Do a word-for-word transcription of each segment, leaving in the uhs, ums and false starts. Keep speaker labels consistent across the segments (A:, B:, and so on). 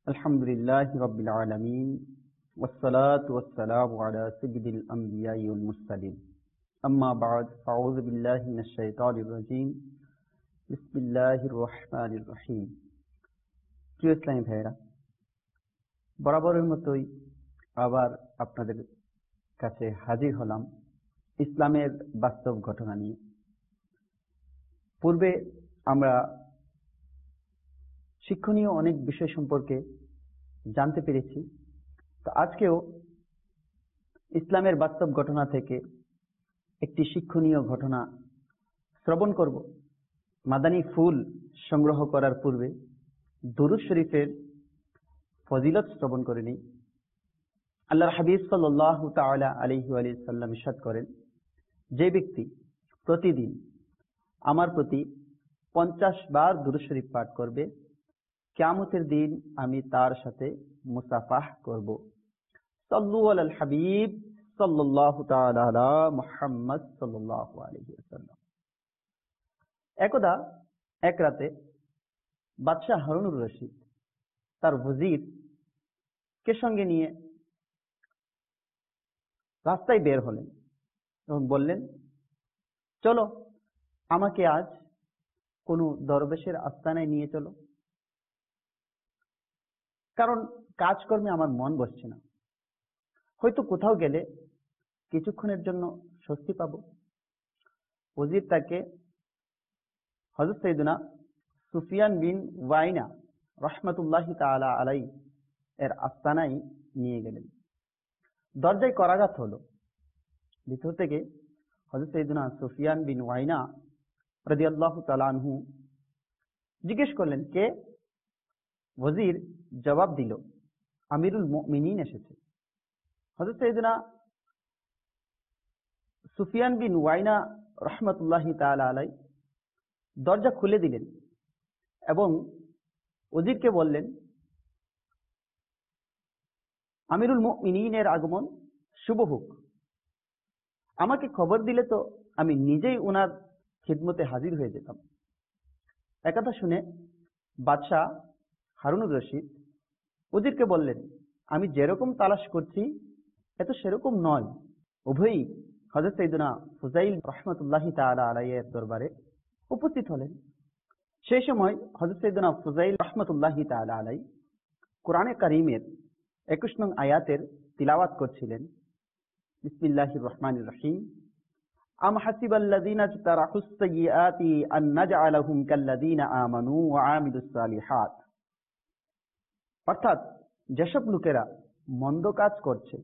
A: আলহামদুলিল্লাহ রাব্বিল আলামিন ওয়াসসালাতু ওয়াসসালামু আলা সাইয়্যিদিল আমবিয়াই ওয়াল মুরসালিন আম্মা বা'দ আউযু বিল্লাহি মিনাশ শাইতানির রাজীম বিসমিল্লাহির রহমানির রহিম। প্রিয় ইসলামী ভাইয়েরা, বরাবরের মতোই আবার আপনাদের কাছে হাজির হলাম ইসলামের বাস্তব ঘটনা নিয়ে। পূর্বে আমরা শিক্ষণীয় অনেক বিষয় সম্পর্কে জানতে পেরেছি, তো আজকেও ইসলামের বাস্তব ঘটনা থেকে একটি শিক্ষণীয় ঘটনা শ্রবণ করব। মাদানী ফুল সংগ্রহ করার পূর্বে দুরূদ শরীফের ফজিলত শ্রবণ করে নিই। আল্লাহর হাবিব সাল্লাল্লাহু তাআলা আলাইহি ওয়া সাল্লাম ইরশাদ করেন, যে ব্যক্তি প্রতিদিন আমার প্রতি পঞ্চাশ বার দুরূদ শরীফ পাঠ করবে, কিয়ামতের দিন আমি তার সাথে মুসাফাহ করব। সাল্লু আলাল হাবিব সাল্লাল্লাহু তাআলা আলা মুহাম্মদ সাল্লাল্লাহু আলাইহি ওয়াসাল্লাম। একদা এক রাতে বাদশাহ হারুনুর রশিদ তার ওযির কে সঙ্গে নিয়ে রাস্তায় বের হলেন এবং বললেন, চলো আমাকে আজ কোনো দরবেশের আস্তানায় নিয়ে চলো, কারণ কাজকর্মে আমার মন বসছে না, হয়তো কোথাও গেলে কিছুক্ষণের জন্য স্বস্তি পাবো। ওযির তাকে হযরত সাইয়েদনা সুফিয়ান বিন ওয়াইনা রাহমাতুল্লাহি তাআলা আলাইহি এর আস্তানায় নিয়ে গেলেন। দরজায় করাঘাত হলো। ভিতর থেকে হযরত সাইয়েদনা সুফিয়ান বিন ওয়াইনা রাদিয়াল্লাহু তাআলা আনহু জিজ্ঞেস করলেন, কে? ওযির জবাব দিল, আমিরুল মুমিনিন এসেছে। হযরত সাইয়েদনা সুফিয়ান বিন ওয়াইনা রাহমাতুল্লাহি তাআলা আলাইহি দরজা খুলে দিলেন এবং ওযিরকে বললেন, আমিরুল মুমিনিনের আগমন শুভ হোক। আমাকে খবর দিলে তো আমি নিজেই ওনার খিদমতে হাজির হয়ে যেতাম। একথা শুনে বাদশাহ হারুনুর রশিদ ওযিরকে বললেন, আমি যেরকম তালাশ করছি এত সেরকম নয়। উভয়ই হযরত সাইয়েদনা ফুযাইল রাহমাতুল্লাহি তাআলা আলাইহি এর দরবারে উপস্থিত হলেন। সেই সময় হযরত সাইয়েদনা ফুযাইল রাহমাতুল্লাহি তাআলা আলাইহি কোরআনে কারীমের একুশ নং আয়াতের তিলাওয়াত করছিলেন। বিসমিল্লাহির রহমানির রহিম। আম হাসিবাল্লাযীনা ইজতারাহুস সাইয়্যাতি আন নাজআলাহুম কাল্লাযীনা আমানু ওয়া আমিলুস সালিহাত। অর্থাৎ যেসব লোকেরা মন্দ কাজ করছে,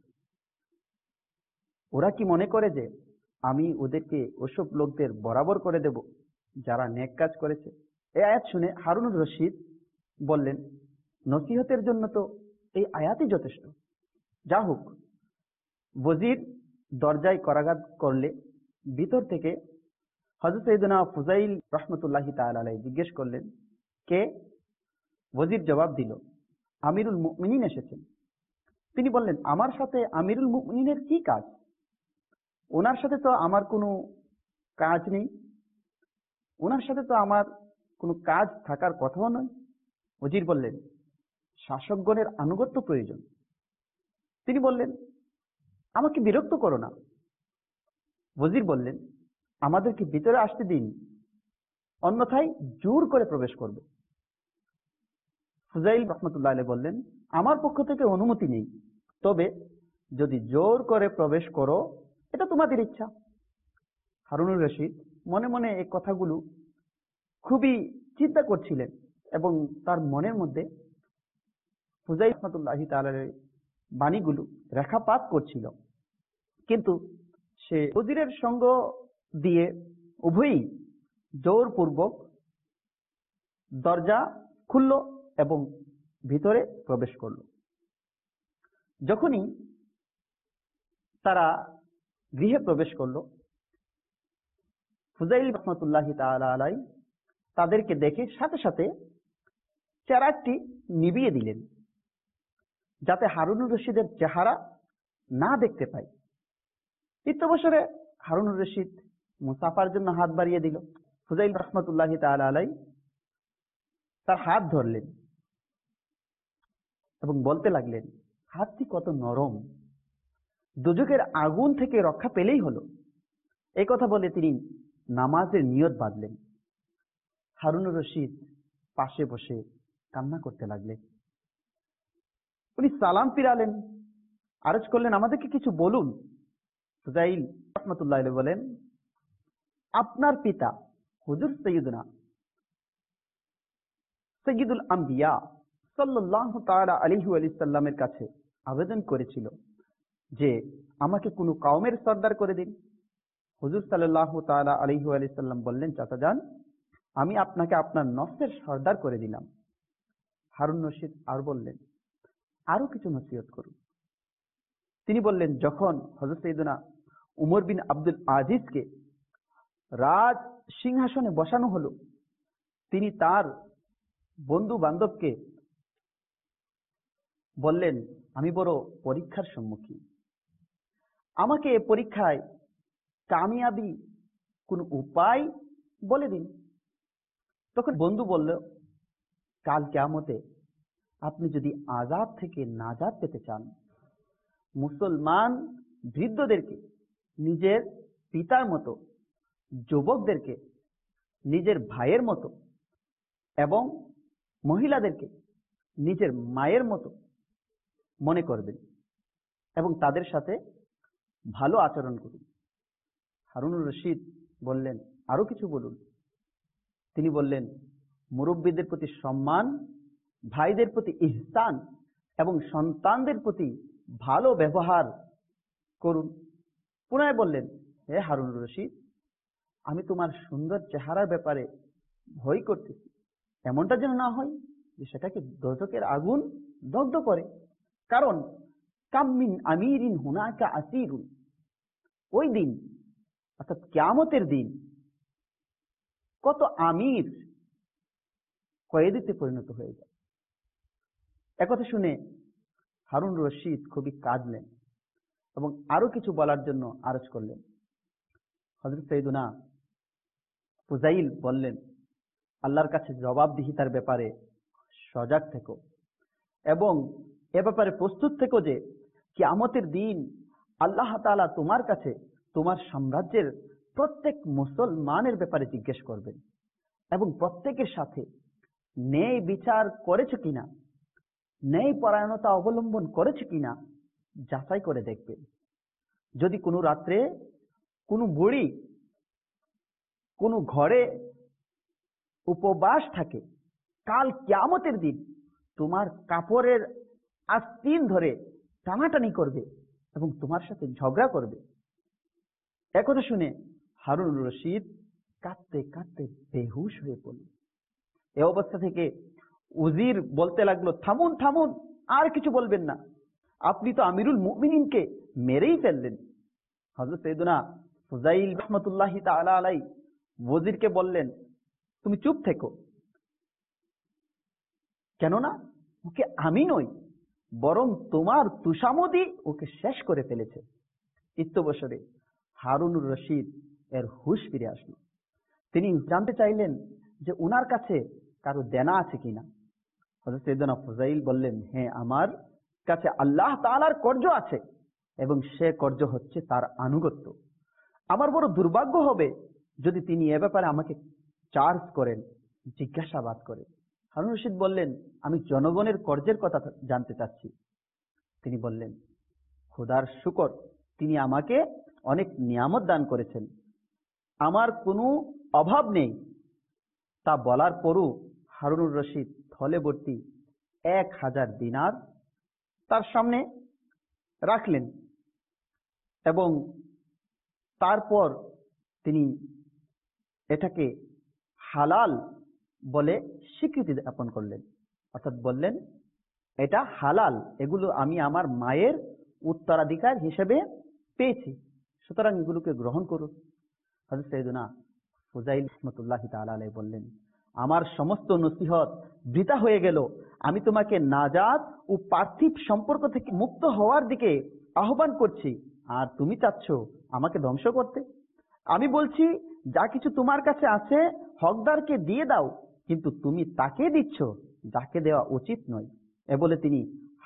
A: ওরা কি মনে করে যে আমি ওদেরকে ওসব লোকদের বরাবর করে দেব যারা নেক কাজ করেছে? এই আয়াত শুনে হারুনুর রশিদ বললেন, নসিহতের জন্য তো এই আয়াতই যথেষ্ট। যা হোক, ওযির দরজায় করাঘাত করলে ভিতর থেকে হযরত সাইয়েদনা ফুযাইল রাহমাতুল্লাহি তাআলা আলাইহি জিজ্ঞেস করলেন, কে? ওযির জবাব দিল, আমিরুল মুমিনিন এসেছেন। তিনি বললেন, আমার সাথে আমিরুল মুমিনিনের কি কাজ? ওনার সাথে তো আমার কোনো কাজ নেই, ওনার সাথে তো আমার কোনো কাজ থাকার কথাও নয়। ওযির বললেন, শাসকগণের আনুগত্য প্রয়োজন। তিনি বললেন, আমাকে বিরক্ত করো না। ওযির বললেন, আমাদেরকে ভিতরে আসতে দিন, অন্যথায় জোর করে প্রবেশ করব। ফুযাইল রাহমাতুল্লাহি আলাইহি বললেন, আমার পক্ষ থেকে অনুমতি নেই, তবে যদি জোর করে প্রবেশ করো এটা তোমাদের ইচ্ছা। হারুনুর রশিদ মনে মনে এই কথাগুলো খুবই চিন্তা করছিলেন এবং তার মনের মধ্যে ফুযাইল রাহমাতুল্লাহি তাআলার বাণীগুলো রেখাপাত করছিল। কিন্তু সে ওযিরের সঙ্গ দিয়ে উভয়ই জোরপূর্বক দরজা খুলল এবং ভিতরে প্রবেশ করল। যখনই তারা গৃহে প্রবেশ করল, ফুযাইল রাহমাতুল্লাহি তাআলা আলাইহি তাদেরকে দেখে সাথে সাথে চেরাগটি নিভিয়ে দিলেন, যাতে হারুনুর রশিদের চেহারা না দেখতে পায়। ইত্যবসরে হারুনুর রশিদ মুসাফার জন্য হাত বাড়িয়ে দিল। ফুযাইল রাহমাতুল্লাহি তাআলা আলাইহি তার হাত ধরলেন এবং বলতে লাগলেন, হাতটি কত নরম, দোজখের আগুন থেকে রক্ষা পেলেই হলো। এই কথা বলে তিনি নামাজের নিয়ত বাঁধলেন। হারুনুর রশিদ পাশে বসে কান্না করতে লাগলেন। উনি সালাম ফিরালেন, আরজ করলেন, আমাদেরকে কিছু বলুন। ফুজাইল রাহমাতুল্লাহ আলাইহি বলেন, আপনার পিতা হুজুর সৈয়দনা সৈয়দুল আম্বিয়া সাল্লাল্লাহু তাআলা আলাইহি ওয়াসাল্লামের কাছে আবেদন করেছিল যে আমাকে কোনো কওমের সর্দার করে দিন। হুজুর সাল্লাল্লাহু তাআলা আলাইহি ওয়াসাল্লাম বললেন, চাচা যান, আমি আপনাকে আপনার নফসের সর্দার করে দিলাম। হারুন রশিদ আর বললেন, আরো কিছু নসিহত করুন। তিনি বললেন, যখন হযরত সাইয়েদনা উমর বিন আব্দুল আজিজকে রাজ সিংহাসনে বসানো হলো, তিনি তার বন্ধু বান্ধবকে বললেন, আমি বড় পরীক্ষার সম্মুখীন, আমাকে এ পরীক্ষায় কামিয়াবি কোন উপায় বলে দিন। তখন বন্ধু বলল, কাল কিয়ামতে আপনি যদি আযাব থেকে নাজাত পেতে চান, মুসলমান বৃদ্ধদেরকে নিজের পিতার মতো, যুবকদেরকে নিজের ভাইয়ের মতো এবং মহিলাদেরকে নিজের মায়ের মতো মনে করবেন এবং তাদের সাথে ভালো আচরণ করুন। হারুনুর রশিদ বললেন, আরো কিছু বলুন। তিনি বললেন, মুরব্বীদের প্রতি সম্মান, ভাইদের প্রতি ইহসান এবং সন্তানদের প্রতি ভালো ব্যবহার করুন। পুনরায় বললেন, হে হারুনুর রশিদ, আমি তোমার সুন্দর চেহারার ব্যাপারে ভয় করতেছি, এমনটা যেন না হয় যে সেটাকে দোজখের আগুন দগ্ধ করে। কারণ কামিন আমিরিন হুনাকা আসিরুন, ওই দিন অর্থাৎ কিয়ামতের দিন কত আমির কয়েদিতে পরিণত হয়ে যায়। একথা শুনে হারুন রশিদ খুবই কাঁদলেন এবং আরো কিছু বলার জন্য আরজ করলেন। হযরত সাইয়েদনা ফুজাইল বললেন, আল্লাহর কাছে জবাবদিহিতার ব্যাপারে সজাগ থেকো এবং এ ব্যাপারে প্রস্তুত থেকো যে কিয়ামতের দিন আল্লাহ তাআলা তোমার কাছে তোমার সাম্রাজ্যের প্রত্যেক মুসলমানের ব্যাপারে জিজ্ঞেস করবেন এবং প্রত্যেকের সাথে ন্যায় বিচার করেছে কিনা, ন্যায় পরায়ণতা অবলম্বন করেছে কিনা যাচাই করে দেখবেন। যদি কোনো রাত্রে কোনো বুড়ি কোনো ঘরে উপবাস থাকে, কাল কিয়ামতের দিন তোমার কাপড়ের আস্তিন ধরে টানাটানি করবে এবং তোমার সাথে ঝগড়া করবে। একথা শুনে হারুন রশিদ কাঁদতে কাঁদতে বেহুশ হয়ে পড়ল। এ অবস্থা থেকে উজির বলতে লাগলো, থামুন থামুন, আর কিছু বলবেন না, আপনি তো আমিরুল মুমিনিনকে মেরেই ফেললেন। হযরত সাইয়েদনা ফুজাইল রাহমাতুল্লাহি তাআলা আলাইহি ওজিরকে বললেন, তুমি চুপ থেকো, কেননা ওকে আমি নই বরং তোমার তুষামদি ওকে শেষ করে ফেলেছে। ইত্যবসরে হারুনুর রশিদ এর হুঁশ ফিরে আসলো। তিনি জানতে চাইলেন যে উনার কাছে কারো দেনা আছে কিনা। হযরত সাইয়েদনা ফুজাইল বললেন, হ্যাঁ, আমার কাছে আল্লাহ তাআলার কর্জ আছে এবং সে কর্জ হচ্ছে তার আনুগত্য। আমার বড় দুর্ভাগ্য হবে যদি তিনি এ ব্যাপারে আমাকে চার্জ করেন, জিজ্ঞাসাবাদ করেন। হারুন রশিদ বললেন, আমি জনগণের কর্জের কথা জানতে চাচ্ছি। তিনি বললেন, খোদার শুকর, তিনি আমাকে অনেক নিয়ামত দান করেছেন, আমার কোনো অভাব নেই। তা বলার পরও হারুনুর রশিদ থলে ভর্তি এক হাজার দিনার তার সামনে রাখলেন এবং তারপর তিনি এটাকে হালাল বলে স্বীকৃতি জ্ঞাপন করলেন, অর্থাৎ বললেন, এটা হালাল, এগুলো আমি আমার মায়ের উত্তরাধিকার হিসেবে পেয়েছি, সুতরাং এগুলোকে গ্রহণ করুন। হযরত সাইয়েদনা ফুজাইল রাহমাতুল্লাহি তাআলা আলাইহি বললেন, আমার সমস্ত নসিহত বৃথা হয়ে গেল। আমি তোমাকে নাজাত ও পার্থিব সম্পর্ক থেকে মুক্ত হওয়ার দিকে আহ্বান করছি, আর তুমি চাচ্ছ আমাকে ধ্বংস করতে। আমি বলছি, যা কিছু তোমার কাছে আছে হকদারকে দিয়ে দাও, কিন্তু তুমি তাকে দিচ্ছ যাকে দেওয়া উচিত নয়। এ বলে তিনি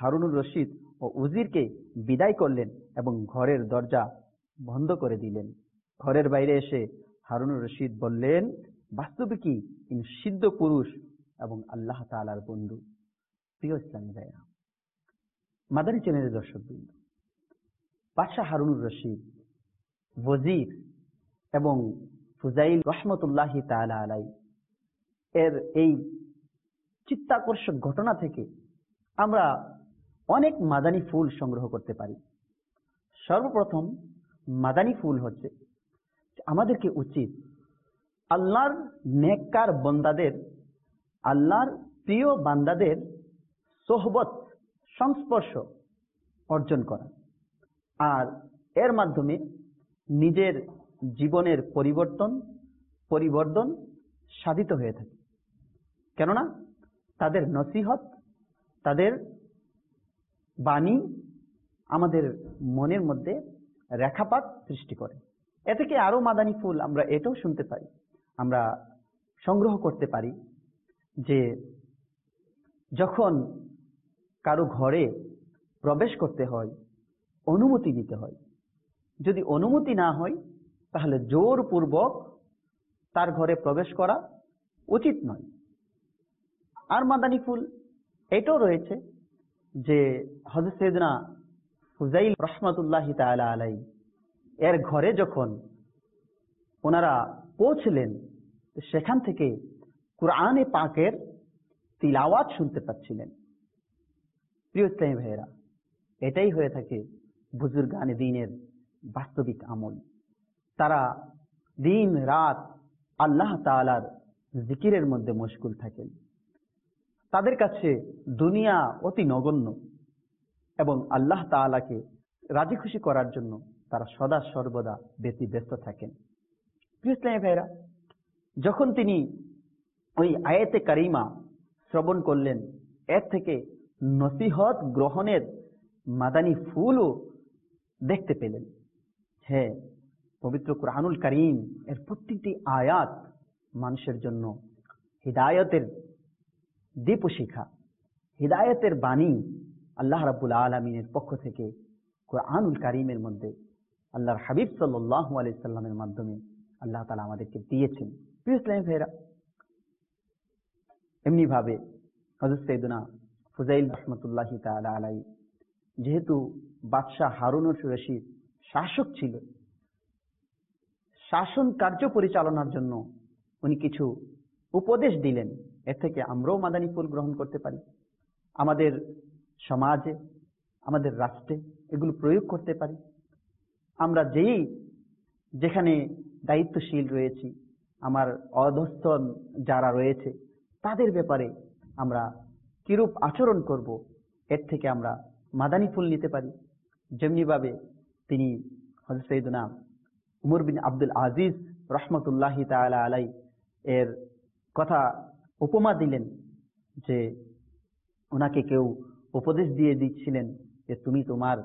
A: হারুনুর রশিদ ও উজিরকে বিদায় করলেন এবং ঘরের দরজা বন্ধ করে দিলেন। ঘরের বাইরে এসে হারুনুর রশিদ বললেন, বাস্তবে কি ইনি সিদ্ধ পুরুষ এবং আল্লাহ তাআলার বন্ধু। প্রিয় ইসলামী ভাইরা, মাদানী চ্যানেলের দর্শকবৃন্দ, বাদশাহ হারুনুর রশিদ, ওজির এবং ফুজাইল রহমতুল্লাহি তাআলা আলাই এর এই চিত্তাকর্ষক ঘটনা থেকে আমরা অনেক মাদানী ফুল সংগ্রহ করতে পারি। সর্বপ্রথম মাদানী ফুল হচ্ছে আমাদেরকে উচিত আল্লাহর নেককার বান্দাদের, আল্লাহর প্রিয় বান্দাদের সোহবত, সংস্পর্শ অর্জন করা, আর এর মাধ্যমে নিজের জীবনের পরিবর্তন পরিবর্তন সাধিত হয়ে থাকে। কেননা তাদের নসিহত, তাদের বাণী আমাদের মনের মধ্যে রেখাপাত সৃষ্টি করে। এ থেকে আরো মাদানী ফুল আমরা এটাও শুনতে পারি, আমরা সংগ্রহ করতে পারি যে যখন কারো ঘরে প্রবেশ করতে হয় অনুমতি দিতে হয়। যদি অনুমতি না হয় তাহলে জোরপূর্বক তার ঘরে প্রবেশ করা উচিত নয়। আর মাদানী ফুল এটাও রয়েছে যে হযরত সাইয়েদনা ফুজাইল রহমাতুল্লাহি তাআলা আলাই এর ঘরে যখন ওনারা পৌঁছলেন, সেখান থেকে কুরআনে পাকের তিলাওয়াত শুনতে পাচ্ছিলেন। প্রিয় ইসলামী ভাইয়েরা, এটাই হয়ে থাকে বুজুর্গানে দ্বীনের বাস্তবিক আমল। তারা দিন রাত আল্লাহ তাআলার জিকিরের মধ্যে মশগুল থাকেন। তাদের কাছে দুনিয়া অতি নগণ্য এবং আল্লাহ তাআলাকে রাজি খুশি করার জন্য তারা সদা সর্বদা ব্যতিব্যস্ত থাকেন। প্রিয় ইসলামী ভাইয়েরা, যখন তিনি ওই আয়াতে কারিমা শ্রবণ করলেন, এর থেকে নসিহত গ্রহণের মাদানী ফুলও দেখতে পেলেন। হ্যাঁ, পবিত্র কুরআনুল কারীম এর প্রত্যেকটি আয়াত মানুষের জন্য হিদায়াতের দীপশিখা, হিদায়াতের বাণী আল্লাহ রাব্বুল আলামিনের পক্ষ থেকে কুরআনুল কারীমের মধ্যে আল্লাহর হাবিব সাল্লাল্লাহু আলাইহি সাল্লামের মাধ্যমে আল্লাহ তাআলা আমাদেরকে দিয়েছেন। প্রিয় ইসলামী ভাইয়েরা, এমনি ভাবে হযরত সাইয়েদনা ফুজাইল রহমাতুল্লাহি তাআলা আলাই যেহেতু বাদশাহ হারুনুর রশিদ শাসক ছিল, শাসন কার্য পরিচালনার জন্য উনি কিছু উপদেশ দিলেন। এর থেকে আমরাও মাদানী ফুল গ্রহণ করতে পারি। আমাদের সমাজে, আমাদের রাষ্ট্রে এগুলো প্রয়োগ করতে পারি। আমরা যেই যেখানে দায়িত্বশীল রয়েছি, আমার অধস্থ যারা রয়েছে তাদের ব্যাপারে আমরা কিরূপ আচরণ করব, এর থেকে আমরা মাদানী ফুল নিতে পারি। যেমনিভাবে তিনি হযরত সাইয়েদনা উমর বিন আব্দুল আজিজ রহমতুল্লাহি তাআলা আলাই এর কথা উপমা দিলেন যে ওনাকে কেউ উপদেশ দিয়ে দিচ্ছিলেন যে তুমি তোমার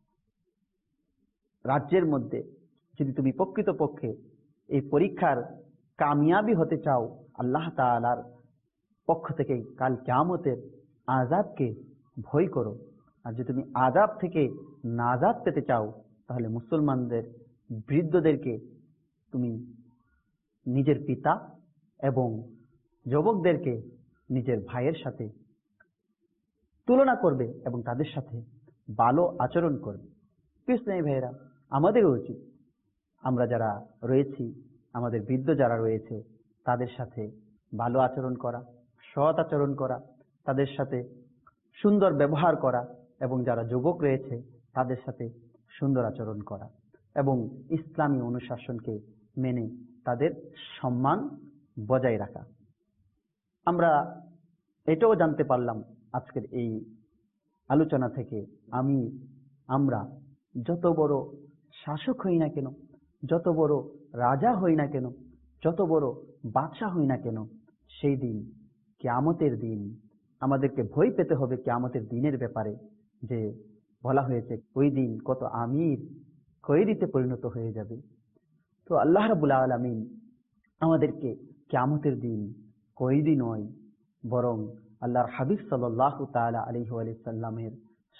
A: রাজ্যের মধ্যে যদি তুমি প্রকৃতপক্ষে এই পরীক্ষার কামিয়াবি হতে চাও, আল্লাহ তাআলার পক্ষ থেকে কাল কিয়ামতের আযাবকে ভয় করো। আর যদি তুমি আযাব থেকে নাজাত পেতে চাও তাহলে মুসলমানদের বৃদ্ধদেরকে তুমি নিজের পিতা এবং যুবকদেরকে নিজের ভাইয়ের সাথে তুলনা করবে এবং তাদের সাথে ভালো আচরণ করবে। ইসলামী ভাইয়েরা, আমাদেরও উচিত আমরা যারা রয়েছি, আমাদের বৃদ্ধ যারা রয়েছে তাদের সাথে ভালো আচরণ করা, সৎ আচরণ করা, তাদের সাথে সুন্দর ব্যবহার করা এবং যারা যুবক রয়েছে তাদের সাথে সুন্দর আচরণ করা এবং ইসলামী অনুশাসনকে মেনে তাদের সম্মান বজায় রাখা। আমরা এটাও জানতে পারলাম আজকের এই আলোচনা থেকে, আমি আমরা যত বড় শাসক হই না কেন, যত বড় রাজা হই না কেন, যত বড় বাদশা হই না কেন, সেই দিন কিয়ামতের দিন আমাদেরকে ভয় পেতে হবে। কিয়ামতের দিনের ব্যাপারে যে বলা হয়েছে ওই দিন কত আমির কয়েদিতে পরিণত হয়ে যাবে। তো আল্লাহ রাব্বুল আলামিন আমাদেরকে কিয়ামতের দিন কয়েদি নয়, বরং আল্লাহর হাবিব সাল্লাল্লাহু তাআলা আলাইহি ওয়া সাল্লামের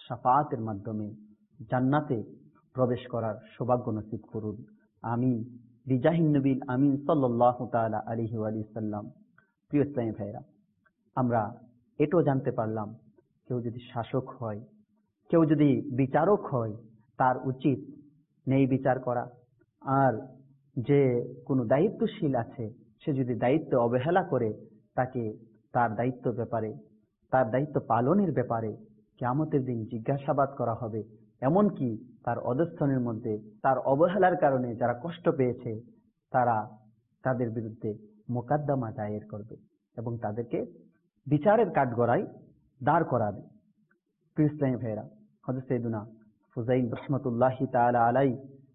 A: শাফাআতের মাধ্যমে জান্নাতে প্রবেশ করার সৌভাগ্য নসিব করুন। আমিন। বিজাহিন নবীল আমিন সাল্লাল্লাহু তাআলা আলাইহি ওয়া সাল্লাম। প্রিয় ইসলামী ভাইরা, আমরা এটাও জানতে পারলাম, কেউ যদি শাসক হয়, কেউ যদি বিচারক হয়, তার উচিত নেই বিচার করা। আর যে কোনো দায়িত্বশীল আছে, সে যদি দায়িত্ব অবহেলা করে, তাকে তার দায়িত্ব ব্যাপারে, তার দায়িত্ব পালনের ব্যাপারে কিয়ামতের দিন জিজ্ঞাসাবাদ করা হবে। এমনকি তার অধস্তনের মধ্যে তার অবহেলার কারণে যারা কষ্ট পেয়েছে, তারা তাদের বিরুদ্ধে মোকদ্দমা দায়ের করবে এবং তাদেরকে বিচারের কাঠগড়ায় দাঁড় করাবে। প্রিয় ইসলামী ভাইরা, হযরত সাইয়েদুনা ফুযাইল রাহমাতুল্লাহি তাআলা আলাই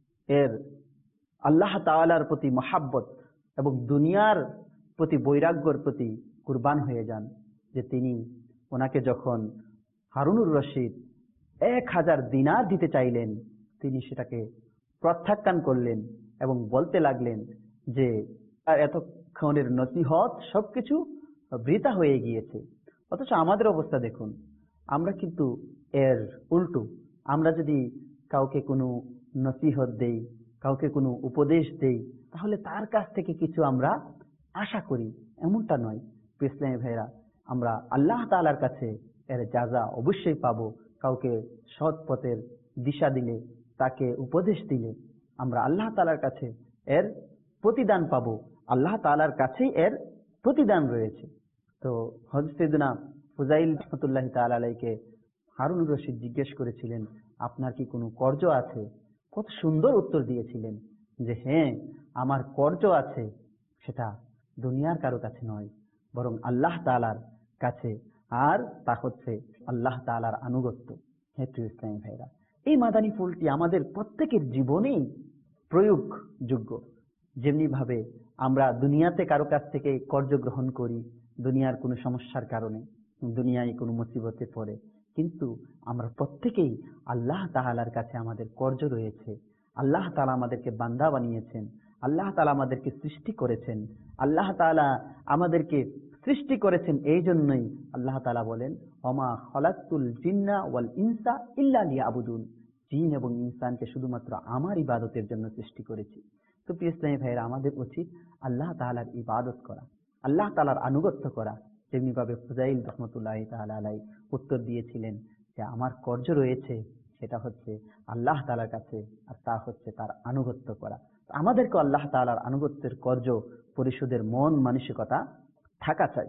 A: এর আল্লাহ তাআলার প্রতি মহাব্বত এবং দুনিয়ার প্রতি বৈরাগ্যের প্রতি কুরবান হয়ে যান, যে তিনি ওনাকে যখন হারুনুর রশিদ এক হাজার দিনার দিতে চাইলেন, তিনি সেটাকে প্রত্যাখ্যান করলেন এবং বলতে লাগলেন যে তার এতক্ষণের নসিহত সবকিছু বৃথা হয়ে গিয়েছে। অথচ আমাদের অবস্থা দেখুন, আমরা কিন্তু এর উল্টো। আমরা যদি কাউকে কোনো নসিহত দেই, কাউকে কোনো উপদেশ দেই, তাহলে তার কাছ থেকে কিছু আমরা আশা করি, এমনটা নয়। ইসলামী ভাইরা, আমরা আল্লাহ তাআলার কাছে এর জাযা অবশ্যই পাবো। কাউকে সৎ পথের দিশা দিলে, তাকে উপদেশ দিলে, আমরা আল্লাহ তাআলার কাছে এর প্রতিদান পাবো। আল্লাহ তাআলার কাছেই এর প্রতিদান রয়েছে। তো হযরত সাইয়েদুনা ফুযাইল রাহমাতুল্লাহি তাআলা আলাইকে হারুনুর রশিদ জিজ্ঞেস করেছিলেন, আপনার কি কোনো কর্জ আছে? কত সুন্দর উত্তর দিয়েছিলেন যে হ্যাঁ, আমার কর্জ আছে, সেটা দুনিয়ার কারো কাছে নয়, বরং আল্লাহ তাআলার কাছে। আর তা হচ্ছে আল্লাহ তাআলার আনুগত্য। হে প্রিয় ইসলামী ভাইরা, এই মাদানী ফুলটি আমাদের প্রত্যেকের জীবনেই প্রয়োগযোগ্য। যেমনি ভাবে আমরা দুনিয়াতে কারো কাছ থেকে কর্জ গ্রহণ করি, দুনিয়ার কোনো সমস্যার কারণে, দুনিয়ায় কোনো মুসিবতে পড়ে, কিন্তু আমরা প্রত্যেকেই আল্লাহ তাআলার কাছে আমাদের কর্জ রয়েছে। আল্লাহ তাআলা আমাদেরকে বান্দা বানিয়েছেন, আল্লাহ তাআলা আমাদেরকে সৃষ্টি করেছেন। আল্লাহ তাআলা আমাদেরকে সৃষ্টি করেছেন এই জন্যই আল্লাহ তাআলা বলেন, ওমা খালাকতুল জিন্না ওয়াল ইনসা ইল্লা লিয়াবুদুন। জিন এবং ইনসানকে শুধুমাত্র আমার ইবাদতের জন্য সৃষ্টি করেছি। তো প্রিয় ইসলামী ভাইরা, আমাদের উচিত আল্লাহ তাআলার ইবাদত করা, আল্লাহ তাআলার আনুগত্য করা। যেমনি ভাবে ফুযাইল রাহমাতুল্লাহি তাআলা আলাই উত্তর দিয়েছিলেন যে আমার কর্জ রয়েছে, সেটা হচ্ছে আল্লাহ তাআলার কাছে, আর তা হচ্ছে তার আনুগত্য করা। আমাদেরকে আল্লাহ তাআলার আনুগত্যের কর্জ পরিশোধের মন মানসিকতা থাকা চাই।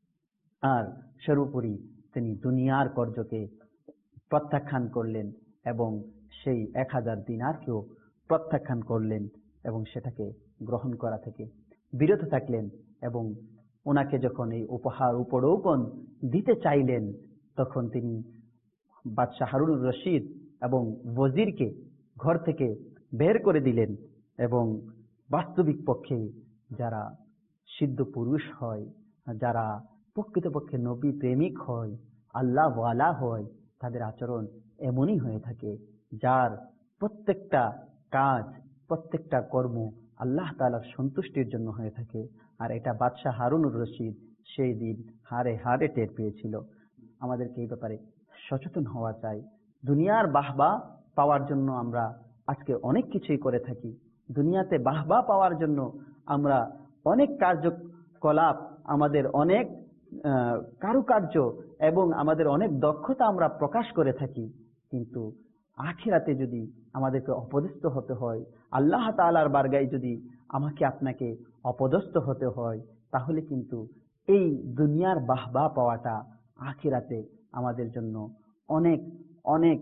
A: আর সর্বোপরি তিনি দুনিয়ার কর্জকে প্রত্যাখ্যান করলেন এবং সেই এক হাজার দিনারকেও প্রত্যাখ্যান করলেন এবং সেটাকে গ্রহণ করা থেকে বিরত থাকলেন। এবং ওনাকে যখন এই উপহার উপঢৌকন দিতে চাইলেন, তখন তিনি বাদশাহ হারুনুর রশিদ এবং ওজিরকে ঘর থেকে বের করে দিলেন। এবং বাস্তবিক পক্ষে যারা সিদ্ধ পুরুষ হয়, যারা প্রকৃতপক্ষে নবী প্রেমিক হয়, আল্লাহ ওয়ালা হয়, তাদের আচরণ এমনই হয়ে থাকে, যার প্রত্যেকটা কাজ, প্রত্যেকটা কর্ম আল্লাহ তাআলার সন্তুষ্টির জন্য হয়ে থাকে। আর এটা বাদশাহ হারুনুর রশিদ সেই দিন হারে হারে টের পেয়েছিল। আমাদেরকে এই ব্যাপারে সচেতন হওয়া চাই। দুনিয়ার বাহবা পাওয়ার জন্য আমরা আজকে অনেক কিছুই করে থাকি। দুনিয়াতে বাহবা পাওয়ার জন্য আমরা অনেক কার্যকলাপ, আমাদের অনেক কারুকার্য এবং আমাদের অনেক দক্ষতা আমরা প্রকাশ করে থাকি। কিন্তু আখিরাতে যদি আমাদেরকে অপদস্থ হতে হয়, আল্লাহ তাআলার বারগায় যদি আমাকে আপনাকে অপদস্থ হতে হয়, তাহলে কিন্তু এই দুনিয়ার বাহবা পাওয়াটা আখিরাতে আমাদের জন্য অনেক অনেক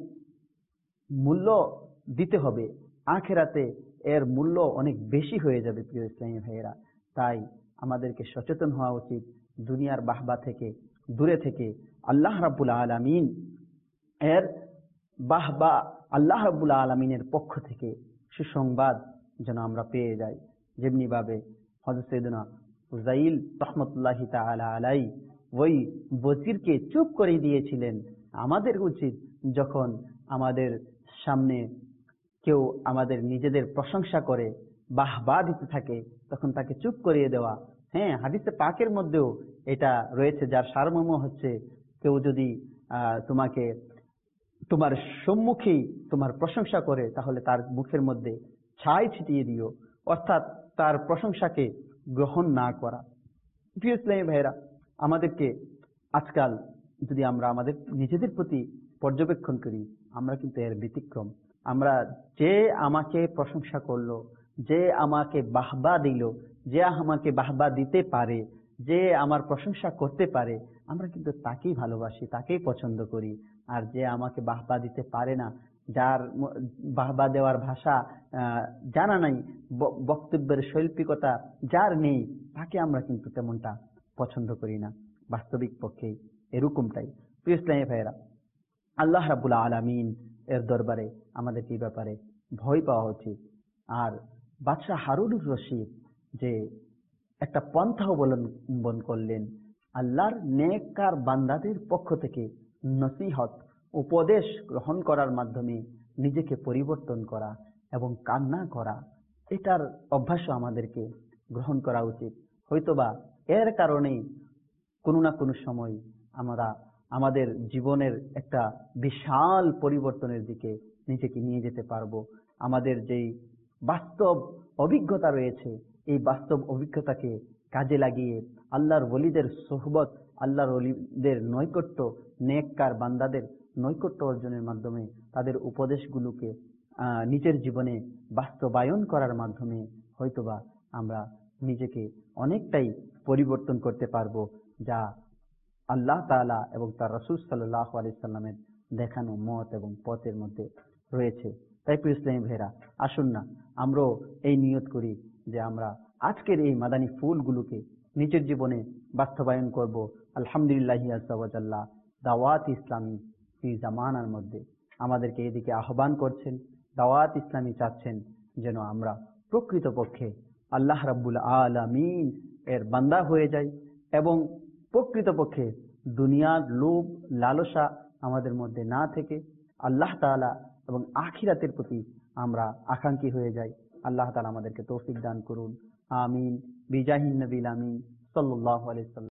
A: মূল্য দিতে হবে। আখিরাতে এর মূল্য অনেক বেশি হয়ে যাবে। প্রিয় ইসলামী ভাইয়েরা, তাই আমাদেরকে সচেতন হওয়া উচিত। দুনিয়ার বাহবা থেকে দূরে থেকে আল্লাহ রাব্বুল আলামিন এর বাহবা, আল্লাহ রাব্বুল আলামিনের পক্ষ থেকে সুসংবাদ যেন আমরা পেয়ে যাই। যেমনি ভাবে হযরত সাইয়েদুনা ফুযাইল রাহমাতুল্লাহি তাআলা আলাই ওই ওজিরকে চুপ করে দিয়েছিলেন। আমাদের উচিত যখন আমাদের সামনে কেউ আমাদের নিজেদের প্রশংসা করে, বাহবা দিতে থাকে, তখন তাকে চুপ করিয়ে দেওয়া। হ্যাঁ, হাদিসে পাকের মধ্যেও এটা রয়েছে, যার সারমর্ম হচ্ছে, কেউ যদি আহ তোমাকে তোমার সম্মুখেই তোমার প্রশংসা করে, তাহলে তার মুখের মধ্যে ছাই ছিটিয়ে দিও, অর্থাৎ তার প্রশংসাকে গ্রহণ না করা। প্রিয় ইসলামী ভাইয়েরা, আমাদেরকে আজকাল যদি আমরা আমাদের নিজেদের প্রতি পর্যবেক্ষণ করি, আমরা কিন্তু এর ব্যতিক্রম। আমরা যে আমাকে প্রশংসা করলো, যে আমাকে বাহবা দিল, যে আমাকে বাহবা দিতে পারে, যে আমার প্রশংসা করতে পারে, আমরা কিন্তু তাকেই ভালোবাসি, তাকেই পছন্দ করি। আর যে আমাকে বাহবা দিতে পারে না, যার বাহবা দেওয়ার ভাষা জানা নাই, বক্তব্যের শৈল্পিকতা যার নেই, তাকে আমরা কিন্তু তেমনটা পছন্দ করি না। বাস্তবিক পক্ষে এরকমটাই। প্রিয় ইসলামী ভাইয়েরা, আল্লাহ রাব্বুল আলামিন এর দরবারে আমাদেরকে এই ব্যাপারে ভয় পাওয়া উচিত। আর বাদশাহ হারুনুর রশিদ যে একটা পন্থা অবলম্বন করলেন, আল্লাহর নেককার বান্দাদের পক্ষ থেকে নসিহত উপদেশ গ্রহণ করার মাধ্যমে নিজেকে পরিবর্তন করা এবং কান্না করা, এটার অভ্যাসও আমাদেরকে গ্রহণ করা উচিত। হয়তোবা এর কারণেই কোনো না কোনো সময় আমরা আমাদের জীবনের একটা বিশাল পরিবর্তনের দিকে নিজেকে নিয়ে যেতে পারবো। আমাদের যেই বাস্তব অভিজ্ঞতা রয়েছে, এই বাস্তব অভিজ্ঞতাকে কাজে লাগিয়ে আল্লাহর ওলিদের সোহবত, আল্লাহর ওলিদের নৈকট্য, নেককার বান্দাদের নৈকট্য অর্জনের মাধ্যমে তাদের উপদেশগুলোকে আহ নিজের জীবনে বাস্তবায়ন করার মাধ্যমে হয়তোবা আমরা নিজেকে অনেকটাই পরিবর্তন করতে পারবো, যা আল্লাহ তাআলা এবং তার রাসূল সাল্লাল্লাহু আলাইহি সাল্লামের দেখানো মত এবং পথের মধ্যে রয়েছে। তাই প্রিয় ইসলামী ভাইরা, আসুন না আমরাও এই নিয়ত করি যে আমরা আজকের এই মাদানী ফুলগুলোকে নিজের জীবনে বাস্তবায়ন করব। আলহামদুলিল্লাহি আযজা ওয়া জাল্লা দাওয়াত ইসলামী ফি জামানার মধ্যে আমাদেরকে এদিকে আহ্বান করছেন। দাওয়াত ইসলামী চাচ্ছেন যেন আমরা প্রকৃতপক্ষে আল্লাহ রাব্বুল আলামিন এর বান্দা হয়ে যাই এবং প্রকৃতপক্ষে দুনিয়ার লোভ লালসা আমাদের মধ্যে না থেকে আল্লাহ তাআলা এবং আখিরাতের প্রতি আমরা আকাঙ্ক্ষী হয়ে যাই। আল্লাহ তাআলা আমাদেরকে তৌফিক দান করুন। আমিন। বিজাহিন নবীল আমিন সাল্লাল্লাহু আলাইহি ওয়াসাল্লাম।